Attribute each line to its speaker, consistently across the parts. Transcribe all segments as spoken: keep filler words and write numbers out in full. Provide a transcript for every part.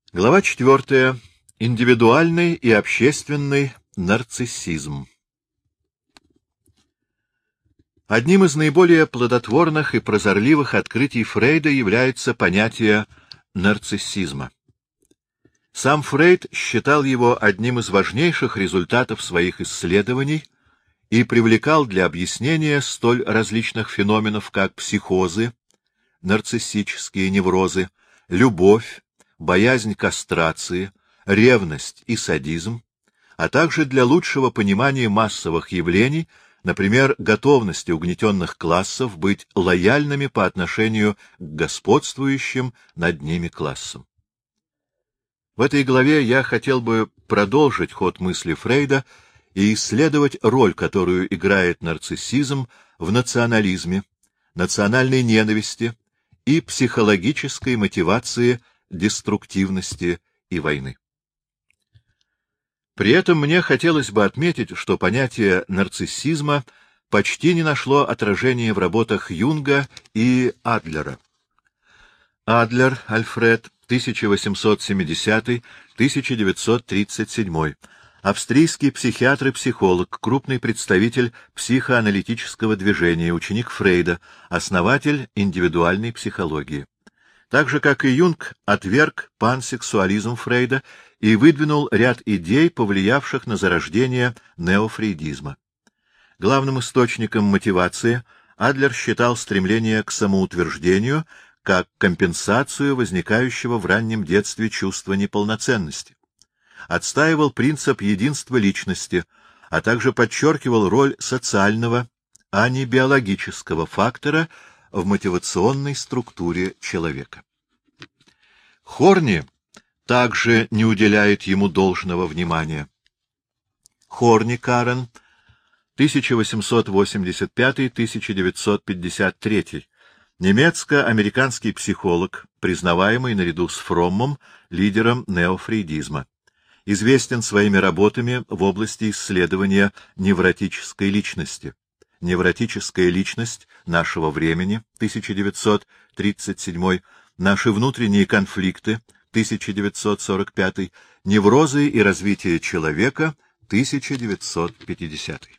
Speaker 1: Глава четвертая. Индивидуальный и общественный нарциссизм. Одним из наиболее плодотворных и прозорливых открытий Фрейда является понятие нарциссизма. Сам Фрейд считал его одним из важнейших результатов своих исследований и привлекал для объяснения столь различных феноменов, как психозы, нарциссические неврозы, любовь, боязнь кастрации, ревность и садизм, а также для лучшего понимания массовых явлений, например, готовности угнетенных классов быть лояльными по отношению к господствующим над ними классам. В этой главе я хотел бы продолжить ход мысли Фрейда и исследовать роль, которую играет нарциссизм в национализме, национальной ненависти и психологической мотивации деструктивности и войны. При этом мне хотелось бы отметить, что понятие нарциссизма почти не нашло отражения в работах Юнга и Адлера. Адлер Альфред, тысяча восемьсот семидесятый — тысяча девятьсот тридцать седьмой, австрийский психиатр и психолог, крупный представитель психоаналитического движения, ученик Фрейда, основатель индивидуальной психологии. Так же, как и Юнг, отверг пансексуализм Фрейда и выдвинул ряд идей, повлиявших на зарождение неофрейдизма. Главным источником мотивации Адлер считал стремление к самоутверждению как компенсацию возникающего в раннем детстве чувства неполноценности. Отстаивал принцип единства личности, а также подчеркивал роль социального, а не биологического фактора в мотивационной структуре человека. Хорни также не уделяет ему должного внимания. Хорни Карен, тысяча восемьсот восемьдесят пятый — тысяча девятьсот пятьдесят третий, немецко-американский психолог, признаваемый наряду с Фроммом лидером неофрейдизма. Известен своими работами в области исследования невротической личности. «Невротическая личность нашего времени», тысяча девятьсот тридцать седьмой, «Наши внутренние конфликты», тысяча девятьсот сорок пятый, «Неврозы и развитие человека», тысяча девятьсот пятидесятый.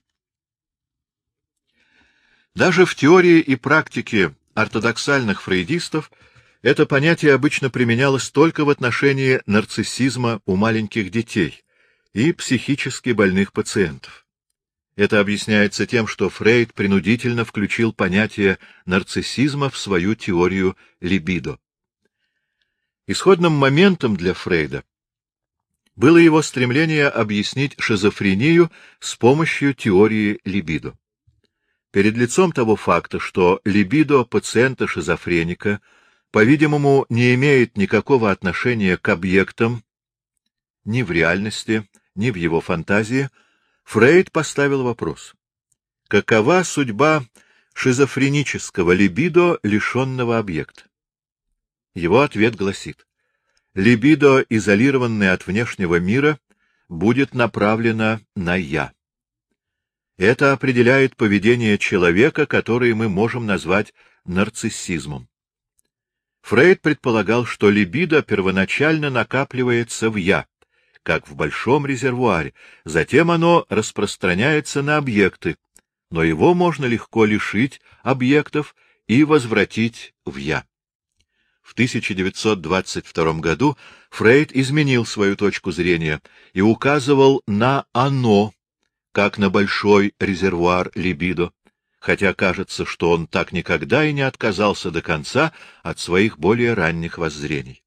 Speaker 1: Даже в теории и практике ортодоксальных фрейдистов это понятие обычно применялось только в отношении нарциссизма у маленьких детей и психически больных пациентов. Это объясняется тем, что Фрейд принудительно включил понятие нарциссизма в свою теорию либидо. Исходным моментом для Фрейда было его стремление объяснить шизофрению с помощью теории либидо. Перед лицом того факта, что либидо пациента-шизофреника, по-видимому, не имеет никакого отношения к объектам ни в реальности, ни в его фантазии, Фрейд поставил вопрос: какова судьба шизофренического либидо, лишенного объекта? Его ответ гласит: либидо, изолированное от внешнего мира, будет направлено на «я». Это определяет поведение человека, которое мы можем назвать нарциссизмом. Фрейд предполагал, что либидо первоначально накапливается в «я», как в большом резервуаре, затем оно распространяется на объекты, но его можно легко лишить объектов и возвратить в «я». В тысяча девятьсот двадцать втором году Фрейд изменил свою точку зрения и указывал на «оно», как на большой резервуар либидо, хотя кажется, что он так никогда и не отказался до конца от своих более ранних воззрений.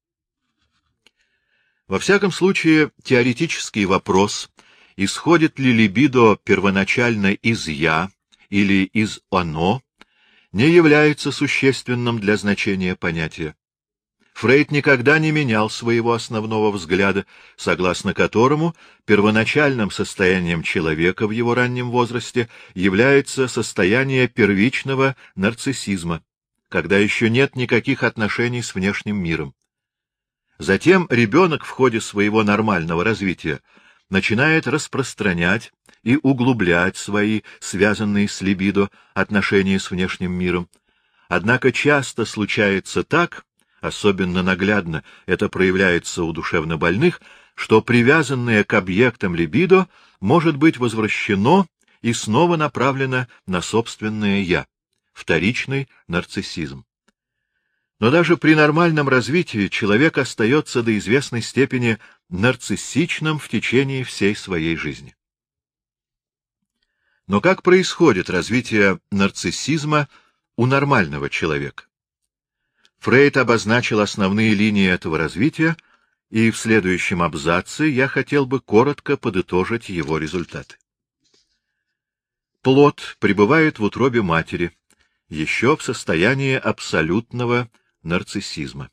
Speaker 1: Во всяком случае, теоретический вопрос, исходит ли либидо первоначально из «я» или из «оно», не является существенным для значения понятия. Фрейд никогда не менял своего основного взгляда, согласно которому первоначальным состоянием человека в его раннем возрасте является состояние первичного нарциссизма, когда еще нет никаких отношений с внешним миром. Затем ребенок в ходе своего нормального развития начинает распространять и углублять свои, связанные с либидо, отношения с внешним миром. Однако часто случается так, особенно наглядно это проявляется у душевнобольных, что привязанное к объектам либидо может быть возвращено и снова направлено на собственное «я», вторичный нарциссизм. Но даже при нормальном развитии человек остается до известной степени нарциссичным в течение всей своей жизни. Но как происходит развитие нарциссизма у нормального человека? Фрейд обозначил основные линии этого развития, и в следующем абзаце я хотел бы коротко подытожить его результаты. Плод пребывает в утробе матери, еще в состоянии абсолютного нарциссизма.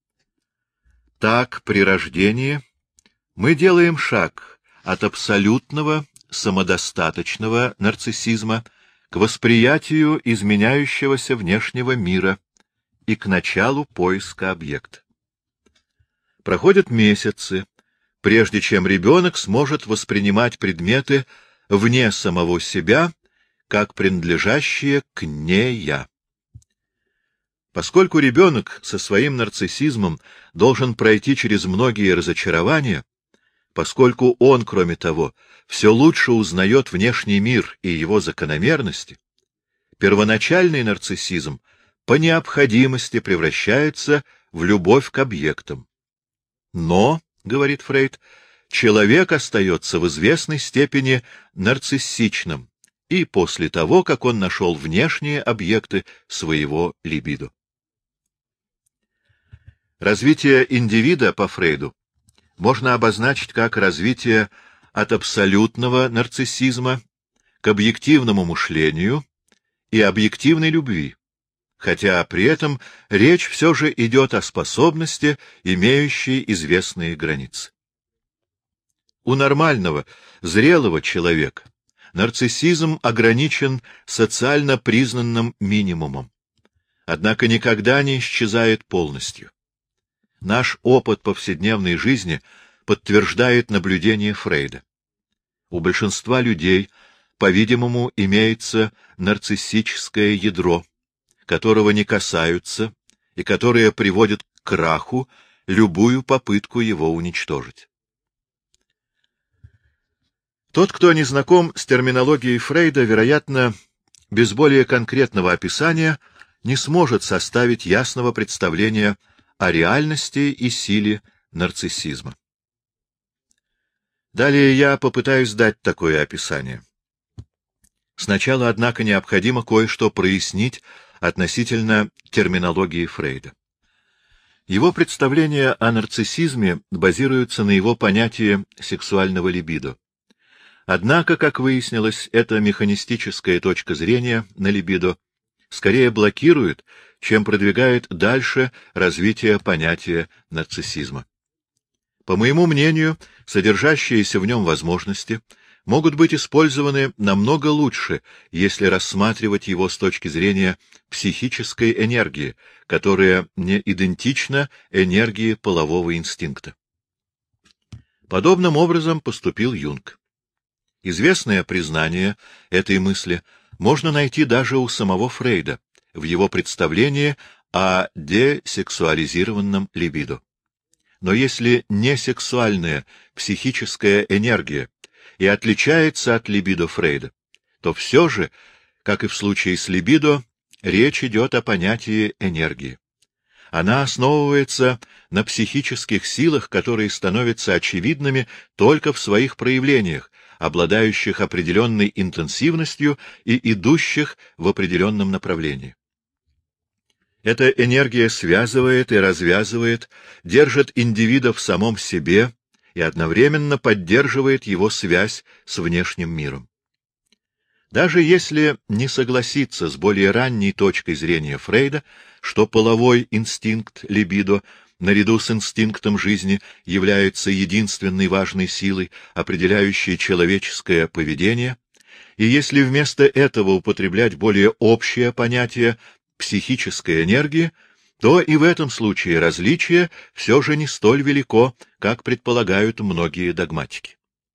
Speaker 1: Так, при рождении мы делаем шаг от абсолютного самодостаточного нарциссизма к восприятию изменяющегося внешнего мира и к началу поиска объекта. Проходят месяцы, прежде чем ребенок сможет воспринимать предметы вне самого себя, как принадлежащие к «не я». Поскольку ребенок со своим нарциссизмом должен пройти через многие разочарования, поскольку он, кроме того, все лучше узнает внешний мир и его закономерности, первоначальный нарциссизм по необходимости превращается в любовь к объектам. Но, говорит Фрейд, человек остается в известной степени нарциссичным и после того, как он нашел внешние объекты своего либидо. Развитие индивида по Фрейду можно обозначить как развитие от абсолютного нарциссизма к объективному мышлению и объективной любви, хотя при этом речь все же идет о способности, имеющей известные границы. У нормального, зрелого человека нарциссизм ограничен социально признанным минимумом, однако никогда не исчезает полностью. Наш опыт повседневной жизни подтверждает наблюдение Фрейда. У большинства людей, по-видимому, имеется нарциссическое ядро, которого не касаются и которое приводит к краху любую попытку его уничтожить. Тот, кто не знаком с терминологией Фрейда, вероятно, без более конкретного описания не сможет составить ясного представления о реальности и силе нарциссизма. Далее я попытаюсь дать такое описание. Сначала, однако, необходимо кое-что прояснить относительно терминологии Фрейда. Его представления о нарциссизме базируются на его понятии сексуального либидо. Однако, как выяснилось, эта механистическая точка зрения на либидо скорее блокирует, чем продвигает дальше развитие понятия нарциссизма. По моему мнению, содержащиеся в нем возможности могут быть использованы намного лучше, если рассматривать его с точки зрения психической энергии, которая не идентична энергии полового инстинкта. Подобным образом поступил Юнг. Известное признание этой мысли можно найти даже у самого Фрейда в его представлении о десексуализированном либидо. Но если несексуальная психическая энергия и отличается от либидо Фрейда, то все же, как и в случае с либидо, речь идет о понятии энергии. Она основывается на психических силах, которые становятся очевидными только в своих проявлениях, обладающих определенной интенсивностью и идущих в определенном направлении. Эта энергия связывает и развязывает, держит индивида в самом себе и одновременно поддерживает его связь с внешним миром. Даже если не согласиться с более ранней точкой зрения Фрейда, что половой инстинкт либидо наряду с инстинктом жизни является единственной важной силой, определяющей человеческое поведение, и если вместо этого употреблять более общее понятие психической энергии, то и в этом случае различие все же не столь велико, как предполагают многие догматики.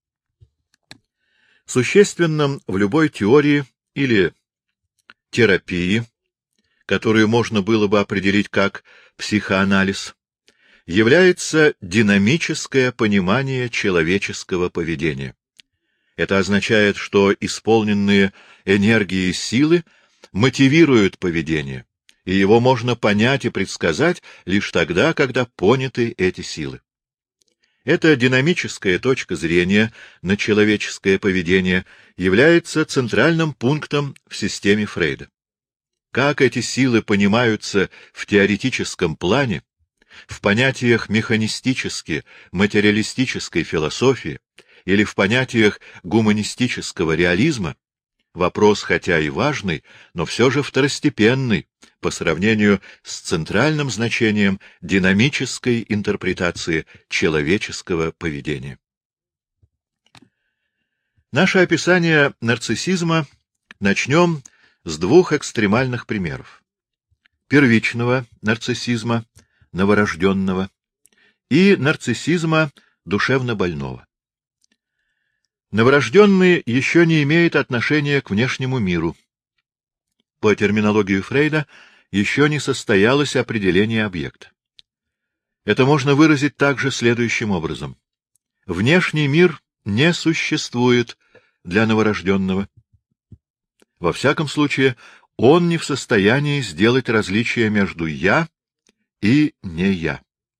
Speaker 1: Существенным в любой теории или терапии, которую можно было бы определить как психоанализ, является динамическое понимание человеческого поведения. Это означает, что исполненные энергии силы мотивируют поведение, и его можно понять и предсказать лишь тогда, когда поняты эти силы. Эта динамическая точка зрения на человеческое поведение является центральным пунктом в системе Фрейда. Как эти силы понимаются в теоретическом плане, в понятиях механистически материалистической философии или в понятиях гуманистического реализма, вопрос хотя и важный, но все же второстепенный по сравнению с центральным значением динамической интерпретации человеческого поведения. Наше описание нарциссизма начнем с двух экстремальных примеров: первичного нарциссизма, новорожденного, и нарциссизма душевнобольного. Новорожденный еще не имеет отношения к внешнему миру. По терминологии Фрейда еще не состоялось определение объекта. Это можно выразить также следующим образом. Внешний мир не существует для новорожденного. Во всяком случае, он не в состоянии сделать различие между «я» и «не я».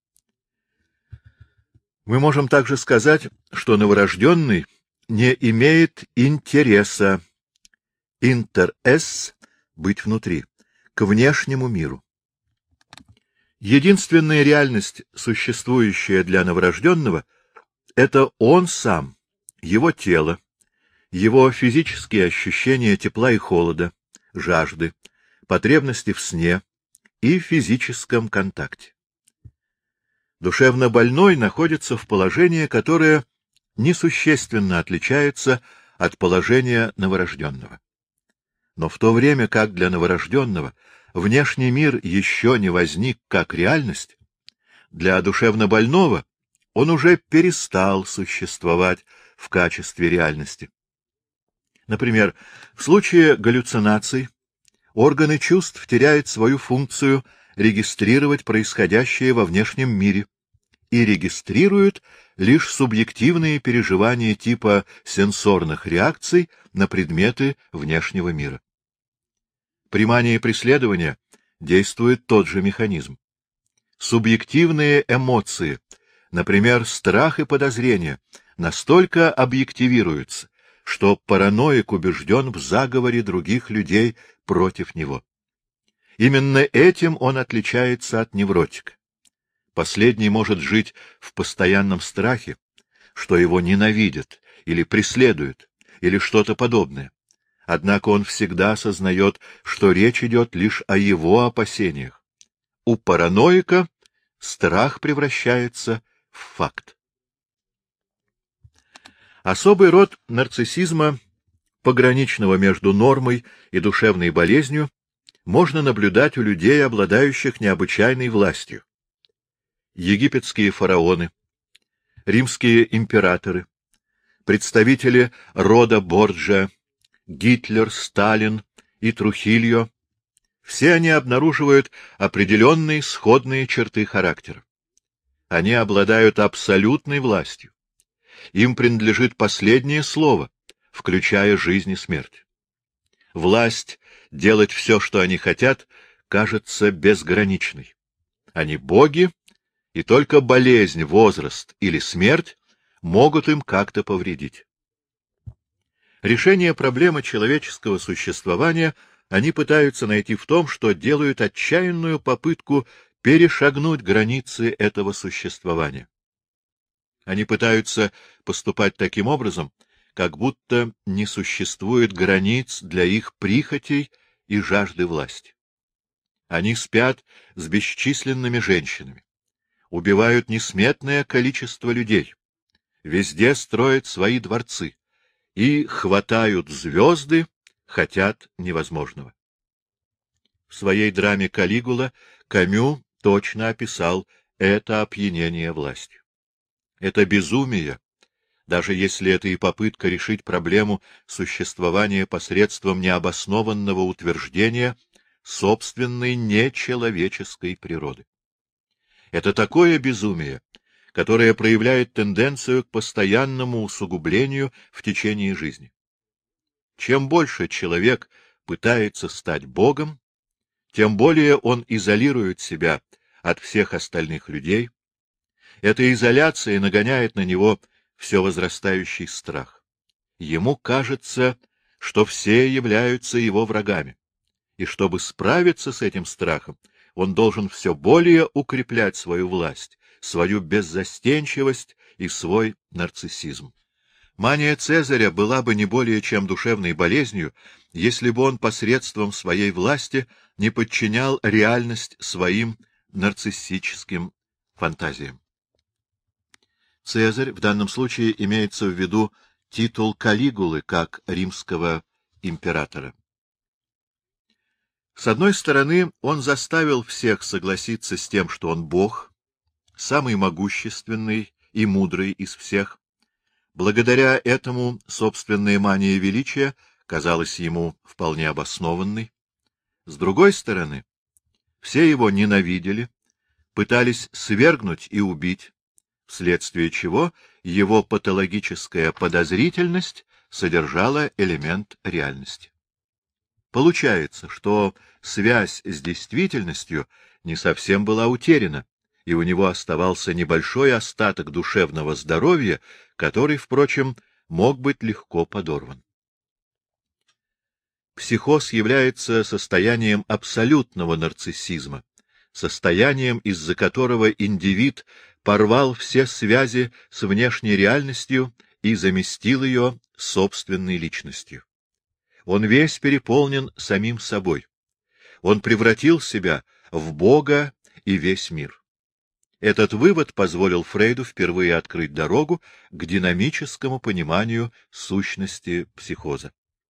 Speaker 1: Мы можем также сказать, что новорожденный не имеет интереса, интерес, быть внутри, к внешнему миру. Единственная реальность, существующая для новорожденного, это он сам, его тело, его физические ощущения тепла и холода, жажды, потребности в сне и физическом контакте. Душевно больной находится в положении, которое несущественно отличается от положения новорожденного. Но в то время как для новорожденного внешний мир еще не возник как реальность, для душевнобольного он уже перестал существовать в качестве реальности. Например, в случае галлюцинаций органы чувств теряют свою функцию регистрировать происходящее во внешнем мире и регистрируют лишь субъективные переживания типа сенсорных реакций на предметы внешнего мира. При мании преследования действует тот же механизм. Субъективные эмоции, например, страх и подозрение, настолько объективируются, что параноик убежден в заговоре других людей против него. Именно этим он отличается от невротика. Последний может жить в постоянном страхе, что его ненавидят или преследуют, или что-то подобное. Однако он всегда сознает, что речь идет лишь о его опасениях. У параноика страх превращается в факт. Особый род нарциссизма, пограничного между нормой и душевной болезнью, можно наблюдать у людей, обладающих необычайной властью. Египетские фараоны, римские императоры, представители рода Борджиа, Гитлер, Сталин и Трухильо — все они обнаруживают определенные сходные черты характера. Они обладают абсолютной властью. Им принадлежит последнее слово, включая жизнь и смерть. Власть делать все, что они хотят, кажется безграничной. Они боги, и только болезнь, возраст или смерть могут им как-то повредить. Решение проблемы человеческого существования они пытаются найти в том, что делают отчаянную попытку перешагнуть границы этого существования. Они пытаются поступать таким образом, как будто не существует границ для их прихотей и жажды власти. Они спят с бесчисленными женщинами, убивают несметное количество людей, везде строят свои дворцы и хватают звезды, хотят невозможного. В своей драме «Калигула» Камю точно описал это опьянение властью. Это безумие, даже если это и попытка решить проблему существования посредством необоснованного утверждения собственной нечеловеческой природы. Это такое безумие, которое проявляет тенденцию к постоянному усугублению в течение жизни. Чем больше человек пытается стать Богом, тем более он изолирует себя от всех остальных людей. Эта изоляция нагоняет на него все возрастающий страх. Ему кажется, что все являются его врагами, и чтобы справиться с этим страхом, он должен все более укреплять свою власть, свою беззастенчивость и свой нарциссизм. Мания Цезаря была бы не более чем душевной болезнью, если бы он посредством своей власти не подчинял реальность своим нарциссическим фантазиям. Цезарь в данном случае имеется в виду титул Калигулы как римского императора. С одной стороны, он заставил всех согласиться с тем, что он Бог, самый могущественный и мудрый из всех. Благодаря этому собственная мания величия казалась ему вполне обоснованной. С другой стороны, все его ненавидели, пытались свергнуть и убить, вследствие чего его патологическая подозрительность содержала элемент реальности. Получается, что связь с действительностью не совсем была утеряна, и у него оставался небольшой остаток душевного здоровья, который, впрочем, мог быть легко подорван. Психоз является состоянием абсолютного нарциссизма, состоянием, из-за которого индивид порвал все связи с внешней реальностью и заместил ее собственной личностью. Он весь переполнен самим собой. Он превратил себя в Бога и весь мир. Этот вывод позволил Фрейду впервые открыть дорогу к динамическому пониманию сущности психоза.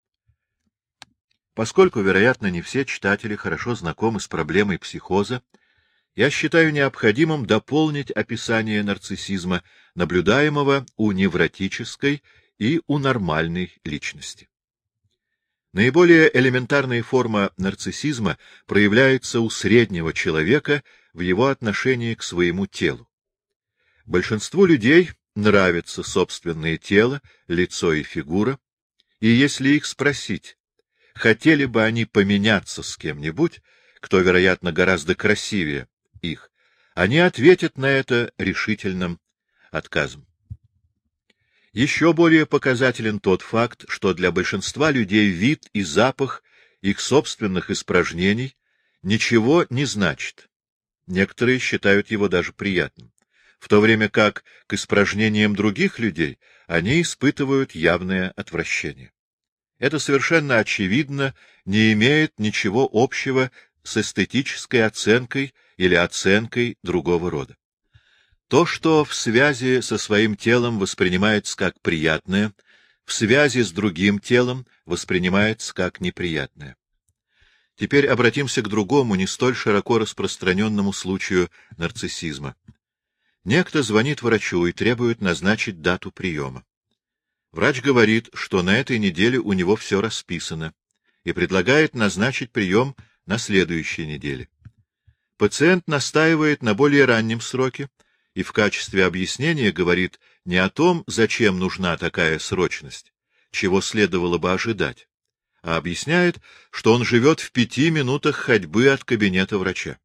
Speaker 1: Поскольку, вероятно, не все читатели хорошо знакомы с проблемой психоза, я считаю необходимым дополнить описание нарциссизма, наблюдаемого у невротической и у нормальной личности. Наиболее элементарная форма нарциссизма проявляется у среднего человека в его отношении к своему телу. Большинству людей нравится собственное тело, лицо и фигура, и если их спросить, хотели бы они поменяться с кем-нибудь, кто, вероятно, гораздо красивее их, они ответят на это решительным отказом. Еще более показателен тот факт, что для большинства людей вид и запах их собственных испражнений ничего не значит. Некоторые считают его даже приятным, в то время как к испражнениям других людей они испытывают явное отвращение. Это совершенно очевидно не имеет ничего общего с эстетической оценкой или оценкой другого рода. То, что в связи со своим телом воспринимается как приятное, в связи с другим телом воспринимается как неприятное. Теперь обратимся к другому, не столь широко распространенному случаю нарциссизма. Некто звонит врачу и требует назначить дату приема. Врач говорит, что на этой неделе у него все расписано, и предлагает назначить прием на следующей неделе. Пациент настаивает на более раннем сроке, и в качестве объяснения говорит не о том, зачем нужна такая срочность, чего следовало бы ожидать, а объясняет, что он живет в пяти минутах ходьбы от кабинета врача.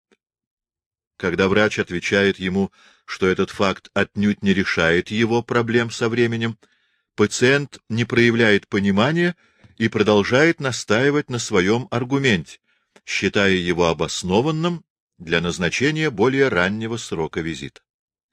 Speaker 1: Когда врач отвечает ему, что этот факт отнюдь не решает его проблем со временем, пациент не проявляет понимания и продолжает настаивать на своем аргументе, считая его обоснованным для назначения более раннего срока визита.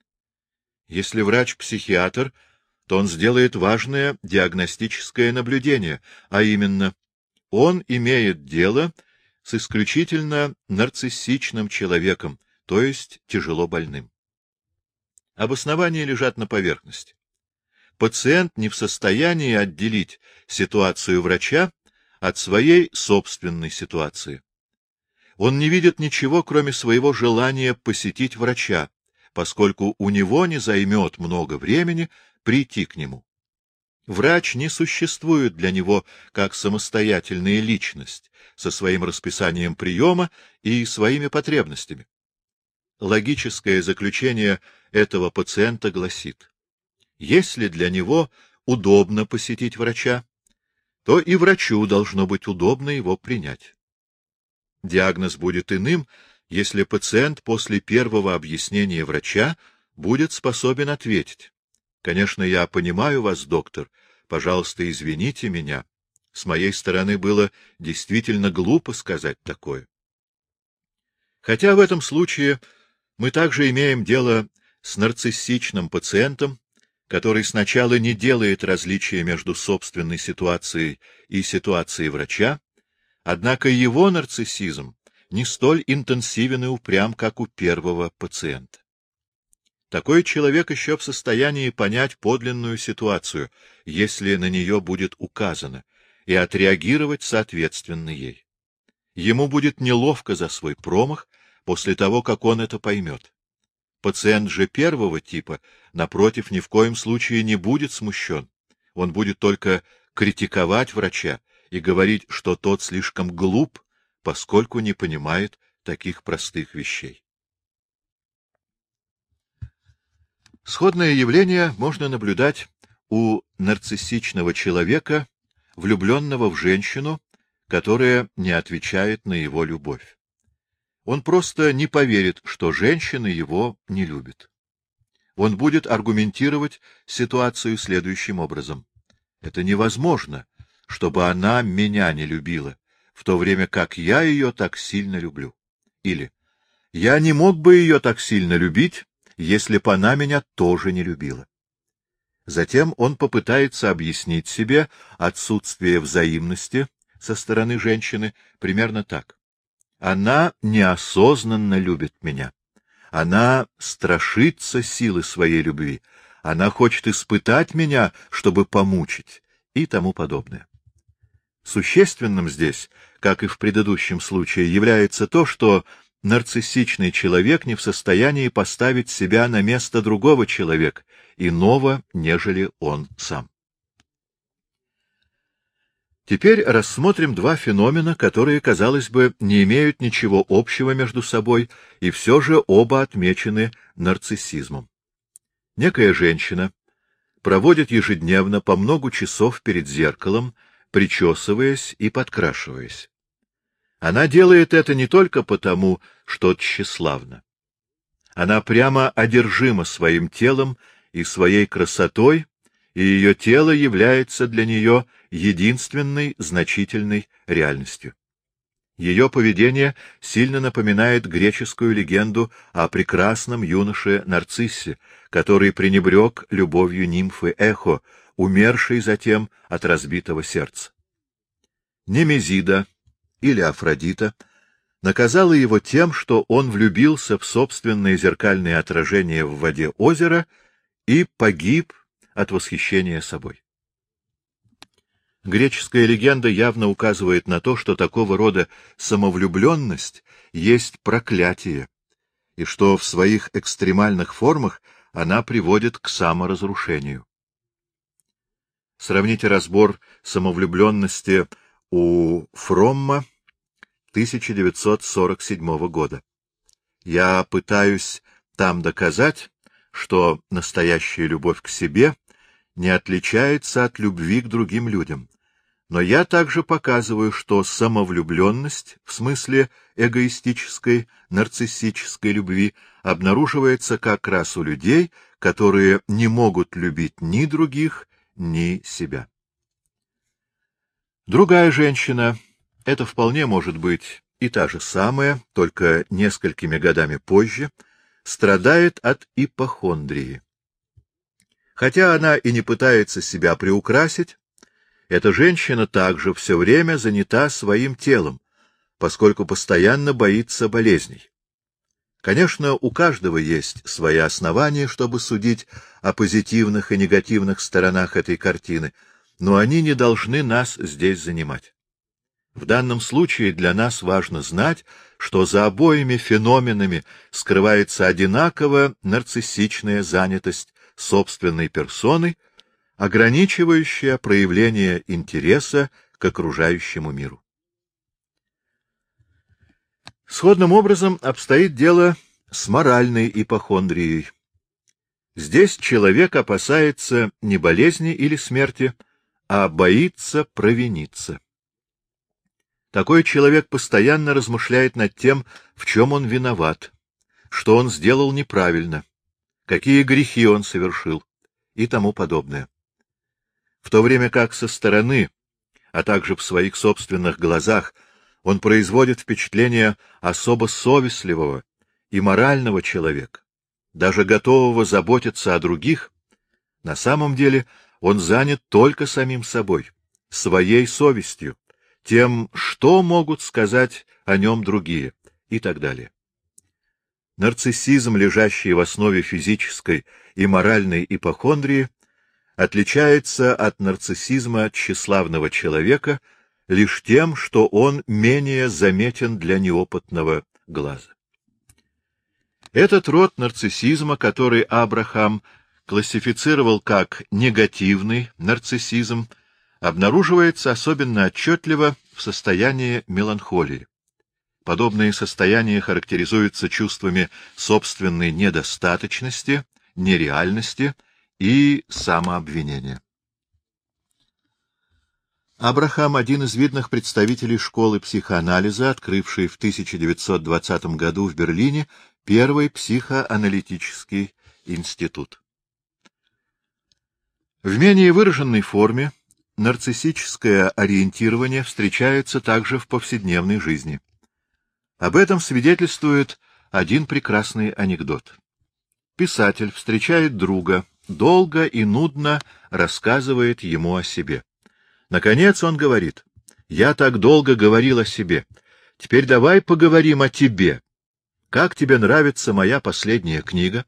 Speaker 1: Если врач-психиатр, то он сделает важное диагностическое наблюдение, а именно, он имеет дело с исключительно нарциссичным человеком, то есть тяжело больным. Обоснования лежат на поверхности. Пациент не в состоянии отделить ситуацию врача от своей собственной ситуации. Он не видит ничего, кроме своего желания посетить врача, поскольку у него не займет много времени прийти к нему. Врач не существует для него как самостоятельная личность со своим расписанием приема и своими потребностями. логическое заключение этого пациента гласит: если для него удобно посетить врача, то и врачу должно быть удобно его принять. Диагноз будет иным, если пациент после первого объяснения врача будет способен ответить: «Конечно, я понимаю вас, доктор, пожалуйста, извините меня. С моей стороны было действительно глупо сказать такое». Хотя в этом случае мы также имеем дело с нарциссичным пациентом, который сначала не делает различия между собственной ситуацией и ситуацией врача, однако его нарциссизм не столь интенсивен и упрям, как у первого пациента. Такой человек еще в состоянии понять подлинную ситуацию, если на нее будет указано, и отреагировать соответственно ей. Ему будет неловко за свой промах после того, как он это поймет. Пациент же первого типа, напротив, ни в коем случае не будет смущен. Он будет только критиковать врача и говорить, что тот слишком глуп, поскольку не понимает таких простых вещей. Сходное явление можно наблюдать у нарциссичного человека, влюбленного в женщину, которая не отвечает на его любовь. Он просто не поверит, что женщина его не любит. Он будет аргументировать ситуацию следующим образом: это невозможно, чтобы она меня не любила, в то время как я ее так сильно люблю. Или я не мог бы ее так сильно любить, если бы она меня тоже не любила. Затем он попытается объяснить себе отсутствие взаимности со стороны женщины примерно так: она неосознанно любит меня. Она страшится силы своей любви. Она хочет испытать меня, чтобы помучить, и тому подобное. Существенным здесь, как и в предыдущем случае, является то, что нарциссичный человек не в состоянии поставить себя на место другого человека, иного, нежели он сам. Теперь рассмотрим два феномена, которые, казалось бы, не имеют ничего общего между собой, и все же оба отмечены нарциссизмом. Некая женщина проводит ежедневно по много часов перед зеркалом, причесываясь и подкрашиваясь. Она делает это не только потому, что тщеславна. Она прямо одержима своим телом и своей красотой, и ее тело является для нее единственной значительной реальностью. Ее поведение сильно напоминает греческую легенду о прекрасном юноше Нарциссе, который пренебрег любовью нимфы Эхо, умершей затем от разбитого сердца. Немезида или Афродита наказала его тем, что он влюбился в собственное зеркальное отражение в воде озера и погиб от восхищения собой. Греческая легенда явно указывает на то, что такого рода самовлюбленность есть проклятие, и что в своих экстремальных формах она приводит к саморазрушению. Сравните разбор самовлюбленности у Фромма тысяча девятьсот сорок седьмого года. Я пытаюсь там доказать, что настоящая любовь к себе не отличается от любви к другим людям. Но я также показываю, что самовлюбленность, в смысле эгоистической, нарциссической любви, обнаруживается как раз у людей, которые не могут любить ни других, ни себя. Другая женщина, это вполне может быть и та же самая, только несколькими годами позже, страдает от ипохондрии. Хотя она и не пытается себя приукрасить, эта женщина также все время занята своим телом, поскольку постоянно боится болезней. Конечно, у каждого есть свои основания, чтобы судить о позитивных и негативных сторонах этой картины, но они не должны нас здесь занимать. В данном случае для нас важно знать, что за обоими феноменами скрывается одинаково нарциссичная занятость собственной персоной, ограничивающая проявление интереса к окружающему миру. Сходным образом обстоит дело с моральной ипохондрией. Здесь человек опасается не болезни или смерти, а боится провиниться. Такой человек постоянно размышляет над тем, в чем он виноват, что он сделал неправильно, какие грехи он совершил и тому подобное. В то время как со стороны, а также в своих собственных глазах, он производит впечатление особо совестливого и морального человека, даже готового заботиться о других, на самом деле он занят только самим собой, своей совестью, тем, что могут сказать о нем другие, и так далее. Нарциссизм, лежащий в основе физической и моральной ипохондрии, отличается от нарциссизма тщеславного человека лишь тем, что он менее заметен для неопытного глаза. Этот род нарциссизма, который Абрахам классифицировал как негативный нарциссизм, обнаруживается особенно отчетливо в состоянии меланхолии. Подобные состояния характеризуются чувствами собственной недостаточности, нереальности и самообвинения. Абрахам — один из видных представителей школы психоанализа, открывший в тысяча девятьсот двадцатом году в Берлине первый психоаналитический институт. В менее выраженной форме нарциссическое ориентирование встречается также в повседневной жизни. Об этом свидетельствует один прекрасный анекдот. Писатель встречает друга, долго и нудно рассказывает ему о себе. Наконец он говорит: «Я так долго говорил о себе. Теперь давай поговорим о тебе. Как тебе нравится моя последняя книга?»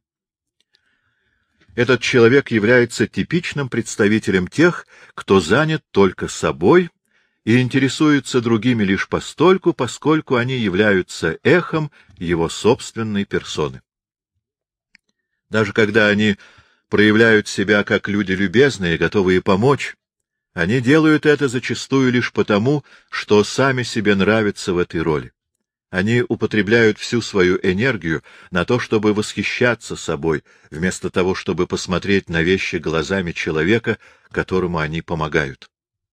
Speaker 1: Этот человек является типичным представителем тех, кто занят только собой и интересуется другими лишь постольку, поскольку они являются эхом его собственной персоны. Даже когда они проявляют себя как люди любезные, готовые помочь, они делают это зачастую лишь потому, что сами себе нравятся в этой роли. Они употребляют всю свою энергию на то, чтобы восхищаться собой, вместо того, чтобы посмотреть на вещи глазами человека, которому они помогают.